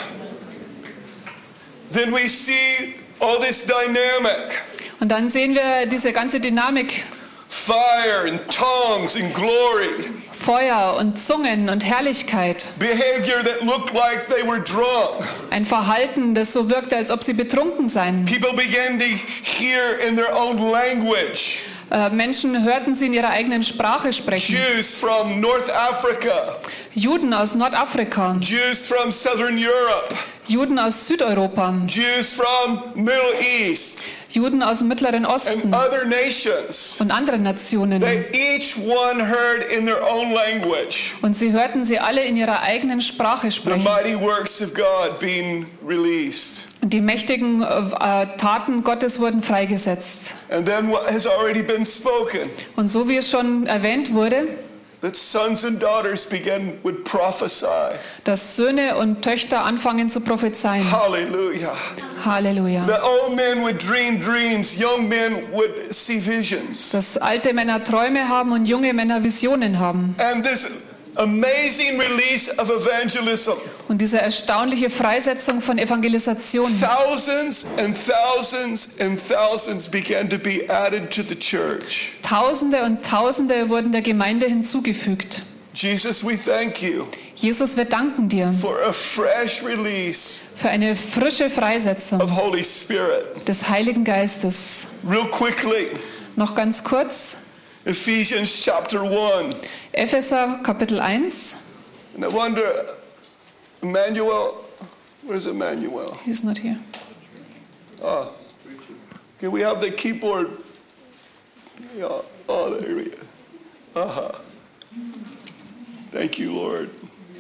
Then we see all this dynamic. Und dann sehen wir diese ganze Dynamik. Fire and tongues and glory. Feuer und Zungen und Herrlichkeit. Behavior that looked like they were drunk. Ein Verhalten, das so wirkte, als ob sie betrunken seien. People began to hear in their own language. Äh, Menschen hörten sie in ihrer eigenen Sprache sprechen. Jews from North Africa. Juden aus Nordafrika, Jews from Southern Europe. Juden aus Südeuropa, Jews from Middle East, Juden aus dem Mittleren and Osten other nations. und anderen Nationen. They each one heard in their own language Und sie hörten sie alle in ihrer eigenen Sprache the sprechen. mighty works of God being released. Und die mächtigen äh, Taten Gottes wurden freigesetzt. And then what has already been spoken, Und so wie es schon erwähnt wurde, that sons and daughters began would prophesy. dass Söhne und Töchter anfangen zu prophezeien. Hallelujah. Halleluja. The old men would dream dreams, young men would see visions. Dass alte Männer Träume haben und junge Männer Visionen haben. And this amazing release of evangelism. Und diese erstaunliche Freisetzung von Evangelisation. Thousands and thousands and thousands began to be added to the church. Tausende und Tausende wurden der Gemeinde hinzugefügt. Jesus, we thank you Jesus, wir danken dir for a fresh release für eine frische Freisetzung of Holy Spirit. des Heiligen Geistes. Real quickly, Noch ganz kurz, Ephesians chapter one. Epheser Kapitel eins. And I wonder, Emmanuel, where's Emmanuel? He's not here. Ah, can we have the keyboard? Yeah. Oh, there we go. Uh-huh. Thank you, Lord.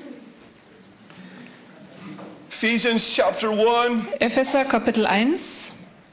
Ephesians chapter one. Epheser Kapitel eins.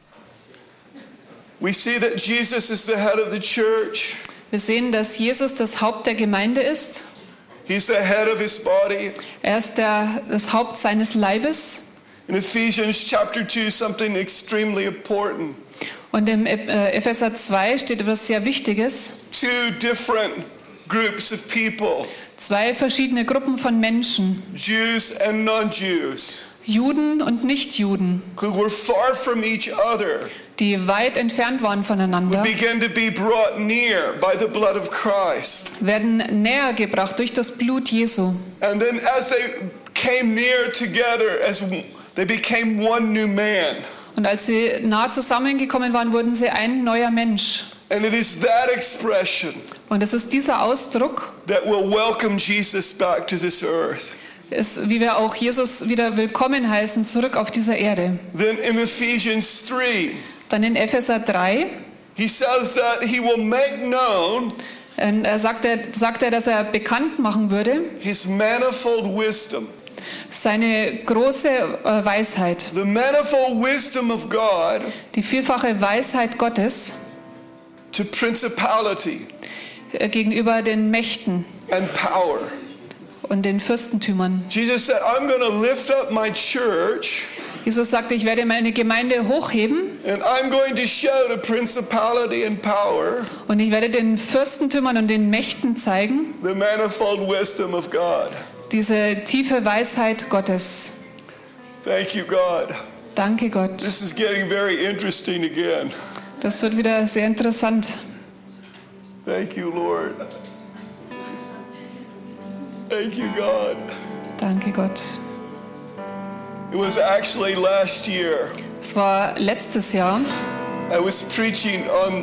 We see that Jesus is the head of the church. Wir sehen, dass Jesus das Haupt der Gemeinde ist. He's the head of his body. Er ist der, das Haupt seines Leibes. In Ephesians chapter two, something extremely important. Und im äh, Epheser zwei steht etwas sehr Wichtiges. Two different groups of people, Zwei verschiedene Gruppen von Menschen, Jews and non-Jews, Juden und Nichtjuden, who were far from each other, die weit entfernt waren voneinander, began to be brought near by the blood of Christ. werden näher gebracht durch das Blut Jesu. And then as they came near together, as they became one new man. Und als sie nah zusammengekommen waren, wurden sie ein neuer Mensch. And it is that expression Und es ist dieser Ausdruck, that will welcome Jesus back to this earth. ist, wie wir auch Jesus wieder willkommen heißen, zurück auf dieser Erde. Then in Ephesians three, Dann in Epheser drei, he says that he will make known äh, er sagt, er, sagt er, dass er bekannt machen würde, his manifold wisdom. seine große äh, Weisheit, The manifold wisdom of God die vielfache Weisheit Gottes to principality äh, gegenüber den Mächten and power. und den Fürstentümern. Jesus said, I'm going to lift up my church Jesus sagte, ich werde meine Gemeinde hochheben and I'm going to show the principality and power und ich werde den Fürstentümern und den Mächten zeigen, the manifold wisdom of God. diese tiefe Weisheit Gottes. Thank you, God. Danke Gott. This is getting very interesting again. Das wird wieder sehr interessant. Thank you, Lord. Thank you, God. Danke Gott. It was actually last year. Es war letztes Jahr. I was preaching on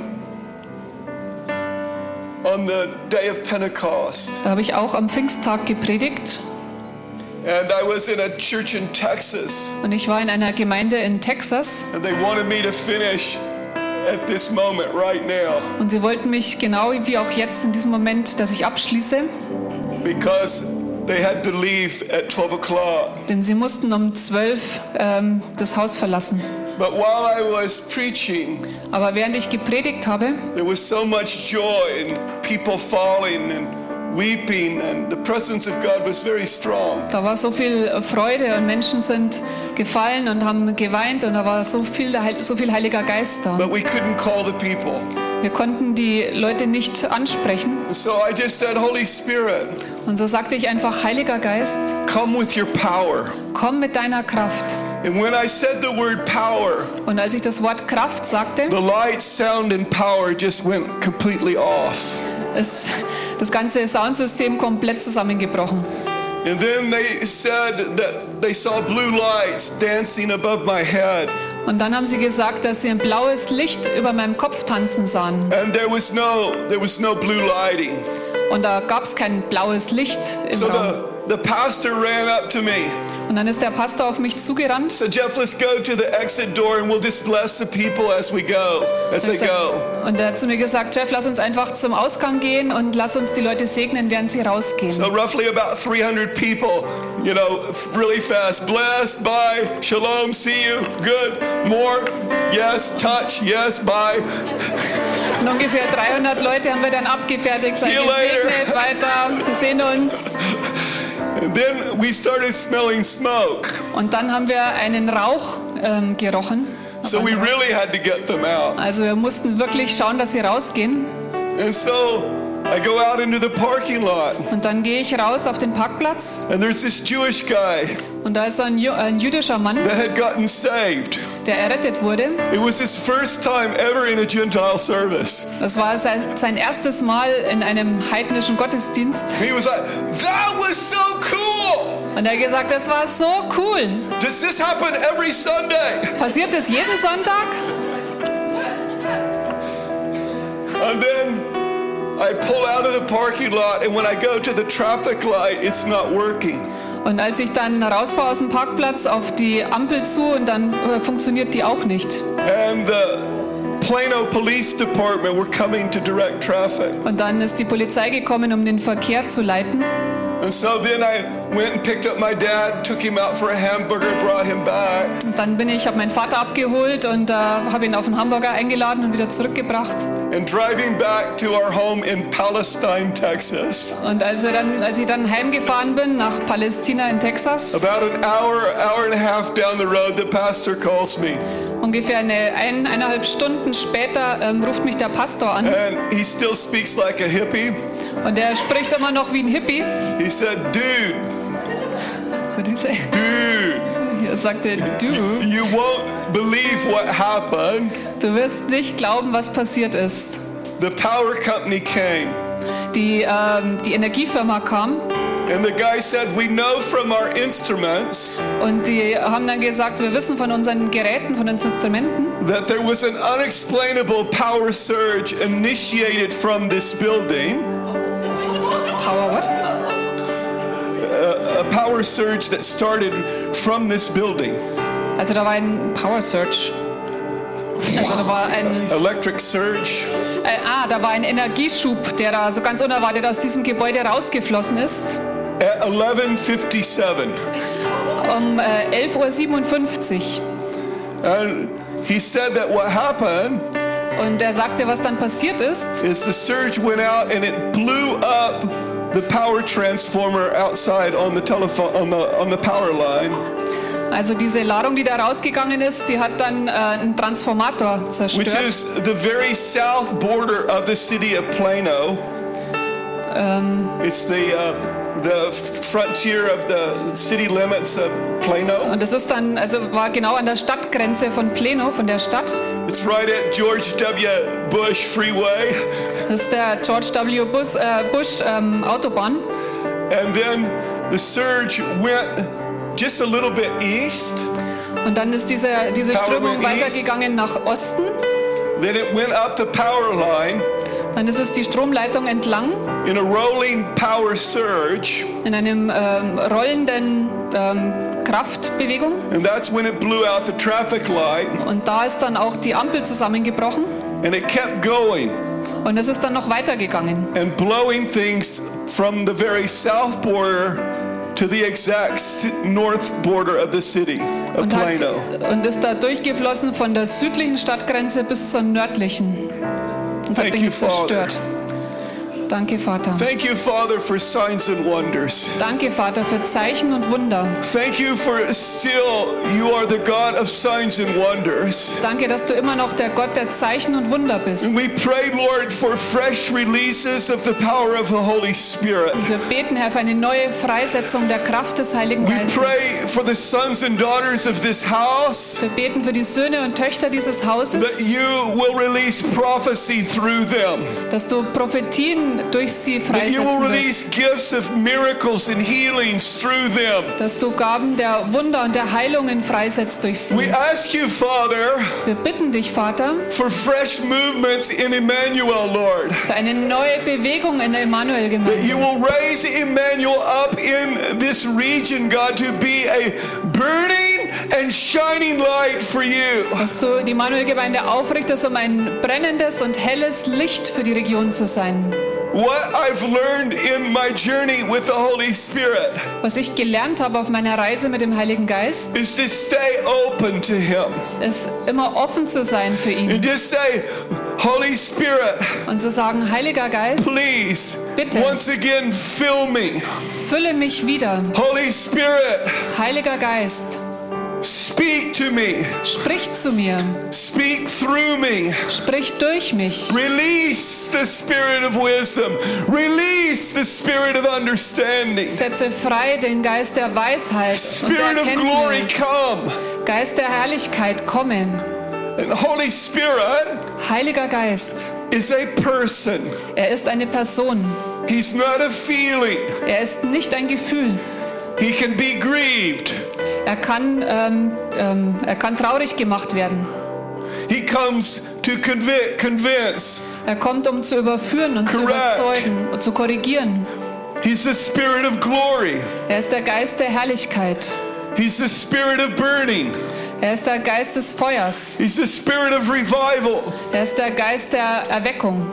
on the day of Pentecost. Da habe ich auch am Pfingsttag gepredigt And I was in a church in Texas. und ich war in einer Gemeinde in Texas And they wanted me to finish at this moment right now und sie wollten mich genau wie auch jetzt in diesem Moment, dass ich abschließe, because they had to leave at twelve o'clock. denn sie mussten um zwölf ähm, das Haus verlassen. But while I was preaching, Aber während ich gepredigt habe, there was so much joy and people falling and weeping, and the presence of God was very strong. da war so viel Freude und Menschen sind gefallen und haben geweint und da war so viel, so viel Heiliger Geist da. But we couldn't call the people. Wir konnten die Leute nicht ansprechen And so I just said, Holy Spirit, und so sagte ich einfach, Heiliger Geist, come with your power. komm mit deiner Kraft. And when I said the word power, Und als ich das Wort Kraft sagte, the light, sound, and power just went completely off. ist das ganze Soundsystem komplett zusammengebrochen. And then they said that they saw blue lights dancing above my head. Und dann haben sie gesagt, dass sie ein blaues Licht über meinem Kopf tanzen sahen. And there was no there was no blue lighting. Und da gab es kein blaues Licht im So Raum. the, the pastor ran up to me Und dann ist der Pastor auf mich zugerannt. So Jeff, let's go to the exit door and we'll just bless the people as we go, as they go. Und er hat zu mir gesagt, Jeff, lass uns einfach zum Ausgang gehen und lass uns die Leute segnen, während sie rausgehen. So roughly about three hundred people, you know, really fast. Bless, bye, shalom, see you, good, more, yes, touch, yes, bye. Und ungefähr dreihundert Leute haben wir dann abgefertigt. Seid gesegnet, weiter, wir sehen uns. And then we started smelling smoke. Und dann haben wir einen Rauch ähm, gerochen. So we really had to get them out. Also wir mussten wirklich schauen, dass sie rausgehen. And so I go out into the parking lot. Und dann gehe ich raus auf den Parkplatz. And there's this Jewish guy. Und da ist ein, Ju- ein jüdischer Mann, that had gotten saved. der errettet wurde. It was his first time ever in a Gentile service. Das war sein, sein erstes Mal in einem heidnischen Gottesdienst. He was like, that was so cool. Und er hat gesagt, das war so cool. Does this happen every Sunday? Passiert das jeden Sonntag? And then I pull out of the parking lot, and when I go to the traffic light, it's not working. Und als ich dann rausfahre aus dem Parkplatz auf die Ampel zu und dann äh, funktioniert die auch nicht. And the Plano Police Department were coming to direct traffic. Und dann ist die Polizei gekommen, um den Verkehr zu leiten. And so then I went and picked up my dad, took him out for a hamburger, brought him back. Und dann bin ich, habe meinen Vater abgeholt und äh, habe ihn auf einen Hamburger eingeladen und wieder zurückgebracht. And driving back to our home in Palestine, Texas. Und als, wir dann, als ich dann heimgefahren bin nach Palästina in Texas, About an hour, hour and a half down the road, the pastor calls me. ungefähr eine, ein, eineinhalb Stunden später ähm, ruft mich der Pastor an. And he still speaks like a hippie. Und er spricht immer noch wie ein Hippie. He said, dude, What did he say? dude, Er sagte, du, you won't believe what happened. du wirst nicht glauben, was passiert ist. The power company came. Die, ähm, die Energiefirma kam And the guy said, we know from our instruments und die haben dann gesagt, wir wissen von unseren Geräten, von unseren Instrumenten, that there was an unexplainable power surge initiated from this building. Power what? A, a power surge that started from this building. Also da war ein Power Surge. Also da war ein, Electric surge. äh, ah, da war ein Energieschub, der da so ganz unerwartet aus diesem Gebäude rausgeflossen ist. At eleven fifty-seven. Um äh, elf Uhr siebenundfünfzig. And he said that what happened Und er sagte, was dann passiert ist. is the surge went out and it blew up the power transformer outside on the telephone on the on the power line. Also diese Ladung, die da rausgegangen ist, die hat dann äh, einen Transformator Which zerstört. is the very south border of the city of Plano. Ähm, It's the uh, the frontier of the city limits of Plano. und das ist dann, also war genau an der Stadtgrenze von Plano, von der Stadt. It's right at George W. Bush Freeway. Das ist der George W. Bush, äh, Bush ähm, Autobahn. And then the surge went just a little bit east. Und dann ist diese, diese Power Strömung went east. weitergegangen nach Osten. Then it went up the power line Dann ist es die Stromleitung entlang in a rolling power surge. in einem ähm, rollenden ähm, Kraftbewegung. And that's when it blew out the traffic light. Und da ist dann auch die Ampel zusammengebrochen. And it kept going Und es ist dann noch weitergegangen. and blowing things from the very south border to the exact s- north border of the city of Und, hat, Plano. und ist da durchgeflossen von der südlichen Stadtgrenze bis zur nördlichen. Und hat Thank Dinge you, Father. zerstört. Danke, Vater. Thank you, Father, for signs and wonders. Danke, Vater, für Zeichen und Wunder. Thank you for still, you are the God of signs and wonders. Danke, dass du immer noch der Gott der Zeichen und Wunder bist. And we pray, Lord, for fresh releases of the power of the Holy Spirit. Wir beten, Herr, für eine neue Freisetzung der Kraft des Heiligen We Geistes. pray for the sons and daughters of this house Wir beten für die Söhne und Töchter dieses that Hauses, you will release prophecy through them. dass du Prophetien durch sie That you will freisetzen release wirst. gifts of miracles and healings through them. Dass du Gaben der Wunder und der Heilungen freisetzt durch We sie. ask you, Father, Wir bitten dich, Vater, for fresh movements in Emmanuel, Lord. für eine neue Bewegung in der That you Emanuel-Gemeinde. will raise Emmanuel up in this region, God, to be a burning and shining light for you. Dass du die Emanuel-Gemeinde aufrichtest, um ein brennendes und helles Licht für die Region zu sein. What I've learned in my journey with the Holy Spirit Was ich gelernt habe auf meiner Reise mit dem Heiligen Geist, is to stay open to Him ist immer offen zu sein für ihn and just say, Holy Spirit, und zu sagen, Heiliger Geist, please, Bitte. once again, fill me. fülle mich wieder. Holy Spirit, Heiliger Geist, speak to me. sprich zu mir, Speak through me. sprich durch mich. Release the spirit of wisdom. Release the spirit of understanding. Setze frei den Geist der Weisheit und der Spirit of glory, Erkenntnis. come. Geist der Herrlichkeit, komme. And Holy Spirit Heiliger Geist, is a person. er ist eine Person. He's not a feeling. Er ist nicht ein Gefühl. He can be grieved. Er kann, ähm, ähm, er kann traurig gemacht werden. He comes to convict, convince. Er kommt, um zu überführen und zu Correct. überzeugen und zu korrigieren. He's the spirit of glory. Er ist der Geist der Herrlichkeit. He's the spirit of burning. Er ist der Geist des Feuers. He's the spirit of revival. Er ist der Geist der Erweckung.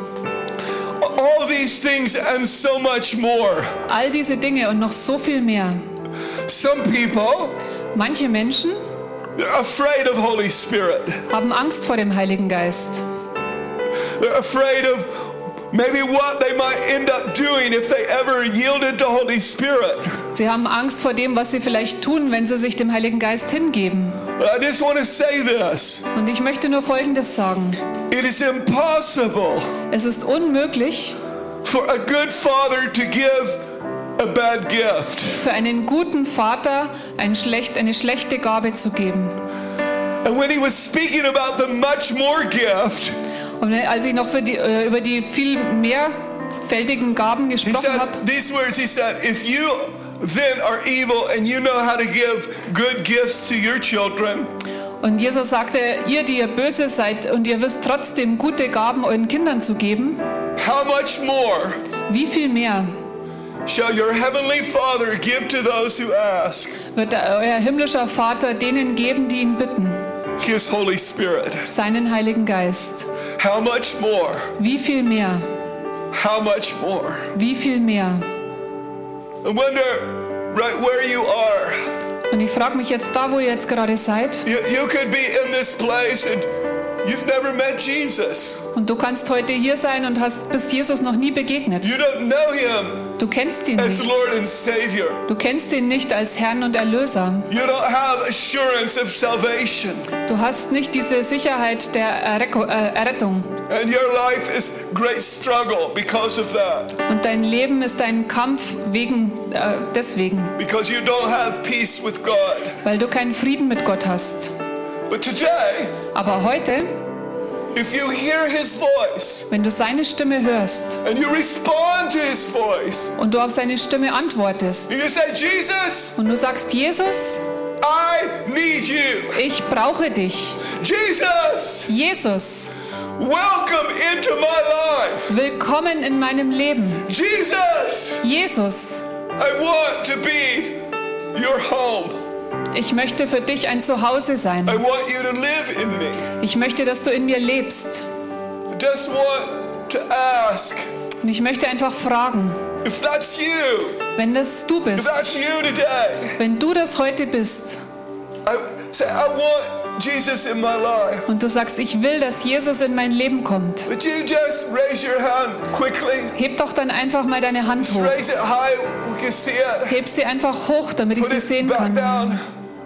All these things and so much more. All diese Dinge und noch so viel mehr. Some people, Manche Menschen they're afraid of Holy Spirit. haben Angst vor dem Heiligen Geist. They're afraid of maybe what they might end up doing if they ever yielded to Holy Spirit. Sie haben Angst vor dem, was sie vielleicht tun, wenn sie sich dem Heiligen Geist hingeben. I just want to say this. Und ich möchte nur Folgendes sagen. It is impossible Es ist unmöglich, for a good father to give a bad gift. für einen guten Vater ein schlecht, eine schlechte Gabe zu geben. And when he was speaking about the much more gift, Und als ich noch für die, äh, über die viel mehrfältigen Gaben he gesprochen said habe, these words. He said, if you then are evil and you know how to give good gifts to your children, und Jesus sagte, ihr, die ihr böse seid und ihr wisst trotzdem gute Gaben euren Kindern zu geben, how much more wie viel mehr shall your heavenly Father give to those who ask? wird euer himmlischer Vater denen geben, die ihn bitten, His Holy Spirit. seinen Heiligen Geist. How much more? Wie viel mehr, How much more? wie viel mehr. I wonder right where you are. Und ich frage mich jetzt da, wo ihr jetzt gerade seid, You, you could be in this place and you've never met Jesus. und du kannst heute hier sein und hast bist Jesus noch nie begegnet. You don't know him Du kennst ihn as nicht. Lord and Savior. Du kennst ihn nicht als Herrn und Erlöser. You don't have assurance of salvation. Du hast nicht diese Sicherheit der Errecko- äh, Errettung. And your life is great struggle because of that. Und dein Leben ist ein Kampf wegen, äh, deswegen, Because you don't have peace with God. weil du keinen Frieden mit Gott hast. But today, Aber heute, if you hear his voice wenn du seine Stimme hörst and you respond to his voice, und du auf seine Stimme antwortest you say, Jesus, und du sagst, Jesus, I need you. ich brauche dich. Jesus, Jesus, welcome into my life. willkommen in meinem Leben. Jesus, Jesus, I want to be your home. ich möchte für dich ein Zuhause I sein. want you to live in me. Ich möchte, dass du in mir lebst. I just want to ask Und ich möchte einfach fragen, if that's you, wenn das du if bist, that's you today. wenn du das heute bist I say, I want Jesus in my life. und du sagst, ich will, dass Jesus in mein Leben kommt, Would you just raise your hand quickly? heb doch dann einfach mal deine Hand Just hoch. raise it high. We can see it. Heb sie einfach hoch, damit ich Put sie it sehen back kann. down.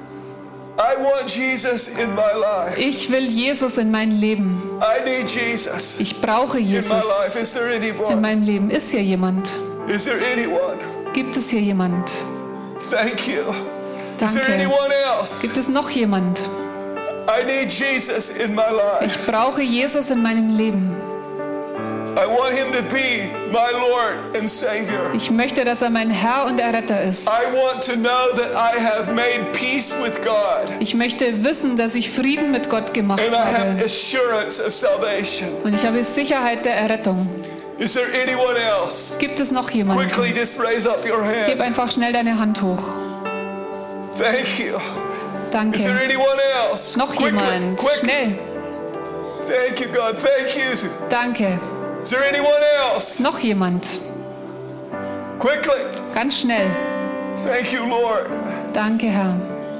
I want Jesus in my life. Ich will Jesus in mein Leben. I need Jesus Ich brauche in my life. Jesus Is there in anyone? meinem Leben. Ist hier jemand? Is there anyone? Gibt es hier jemand? Thank you. Is there Danke. anyone else? Gibt es noch jemand? I need Jesus in my life. Ich brauche Jesus in meinem Leben. I want him to be my Lord and Savior. Ich möchte, dass er mein Herr und Erretter ist. I want to know that I have made peace with God. Ich möchte wissen, dass ich Frieden mit Gott gemacht And I have habe. assurance of salvation. Und ich habe Sicherheit der Errettung. Is there anyone else? Gibt es noch jemanden? Quickly just raise up your Heb hand. einfach schnell deine Hand hoch. Thank you. Danke. Is there anyone else? Noch Quickly, jemand? quickly. Schnell. Thank you, God. Thank you. Danke. Is there anyone else? Noch jemand? Quickly. Ganz schnell. Thank you, Lord. Danke, Herr.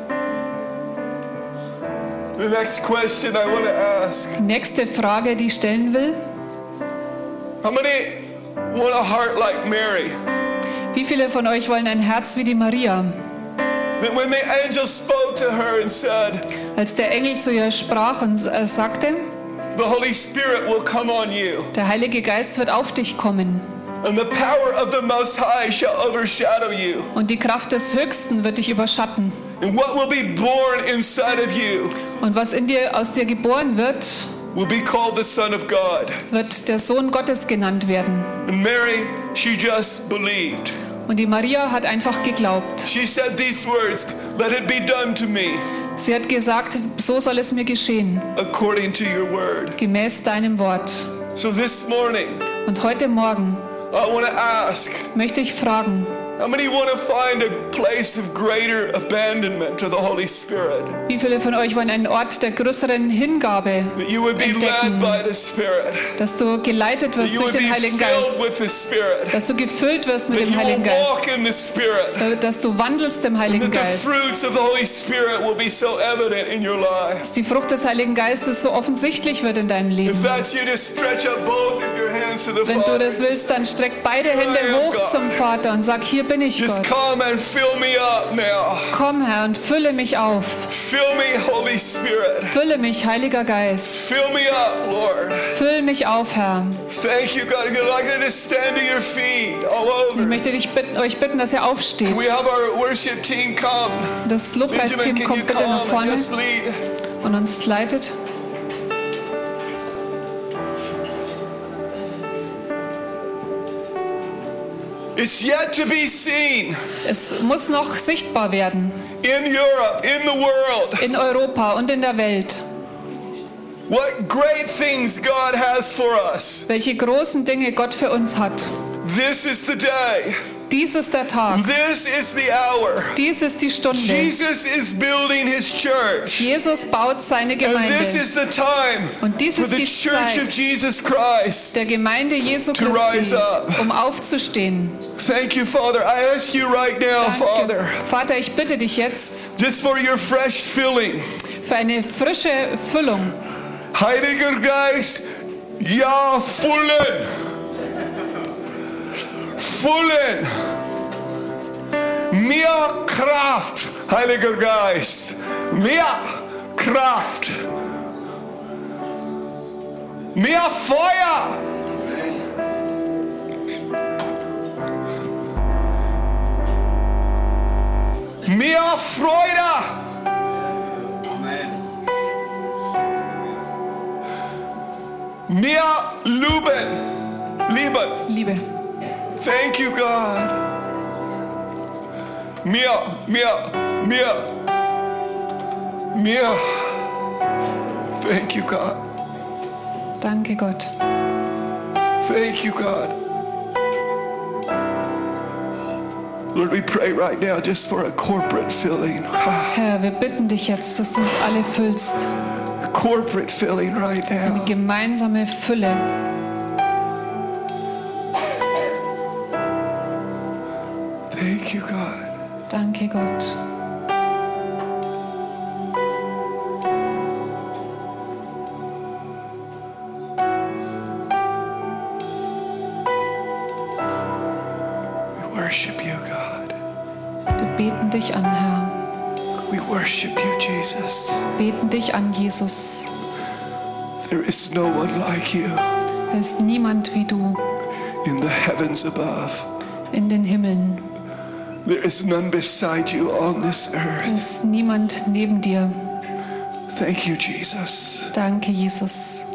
The next question I want to ask. Nächste Frage, die ich stellen will. How many want a heart like Mary? Wie viele von euch wollen ein Herz wie die Maria? That when the angel spoke to her and said, Als der Engel zu ihr sprach und äh, sagte, the Holy Spirit will come on you, der Heilige Geist wird auf dich kommen and the power of the Most High shall overshadow you. und die Kraft des Höchsten wird dich überschatten. And what will be born inside of you Und was in dir, aus dir geboren wird, will be called the Son of God. wird der Sohn Gottes genannt werden. And Mary, she just believed. Und die Maria hat einfach geglaubt. She said these words, let it be done to me Sie hat gesagt, so soll es mir geschehen, according to your word. gemäß deinem Wort. So this morning, Und heute Morgen I want to ask, möchte ich fragen, how many want to find a place of greater abandonment to the Holy Spirit? wie viele von euch wollen einen Ort der größeren Hingabe That you would be led entdecken, by the Spirit. dass du geleitet That wirst you durch would be den Heiligen Geist, filled with the Spirit. dass du gefüllt wirst mit That dem you Heiligen will Geist, walk in the Spirit. dass du wandelst im Heiligen That the Geist, fruits of the Holy Spirit will be so evident in your life. dass die Frucht des Heiligen Geistes so offensichtlich wird in deinem If Leben. that's you, just stretch up both of your hands to the Wenn du Father. das willst, dann streck beide Hände hoch zum Vater und sag, hier bin ich, Just Gott. come and fill me up now. Komm, Herr, und fülle mich auf. Fill me, Holy Spirit. Fülle mich, Heiliger Geist. Fill me up, Lord. Füll mich auf, Herr. Thank you, God. I'd like to just stand to your feet all Ich over. möchte dich bitten, euch bitten, dass ihr aufsteht. We have our worship team come. Das Benjamin, Lobpreisteam can you kommt bitte nach come and vorne just lead? und uns leitet. It's yet to be seen Es muss noch sichtbar werden in Europe, in the world, in Europa und in der Welt, what great things God has for us. welche großen Dinge Gott für uns hat. This is the day. Dies ist der Tag. This is the hour. Dies ist die Stunde. Jesus is building his church. Jesus baut seine And Gemeinde. this is the time Und dies for ist the die church of Zeit Jesus Christ. der Gemeinde Jesu to Christi, rise up. um aufzustehen. Thank you, Father. I ask you right now, Father, Danke. Vater, ich bitte dich jetzt just for your fresh filling. für eine frische Füllung. Heiliger Geist, ja, füllen. Füllen. Mehr Kraft, Heiliger Geist. Mehr Kraft. Mehr Feuer. Mehr Freude. Mehr Lieben. Lieben. Liebe. Thank you, God. Mehr, mehr, mehr. Mehr. Thank you, God. Danke, Gott. Thank you, God. Lord, we pray right now just for a corporate filling. Herr, wir bitten dich jetzt, dass du uns alle füllst. A corporate filling right Eine now. gemeinsame Fülle. Thank you, God. Danke, Gott. We worship you, God. Wir beten dich an, Herr. We worship you, Jesus. Beten dich an, Jesus. There is no one like you Es ist niemand wie du in the heavens above. in den Himmeln. There is none beside you on this Es earth. ist niemand neben dir. Thank you, Jesus. Danke, Jesus.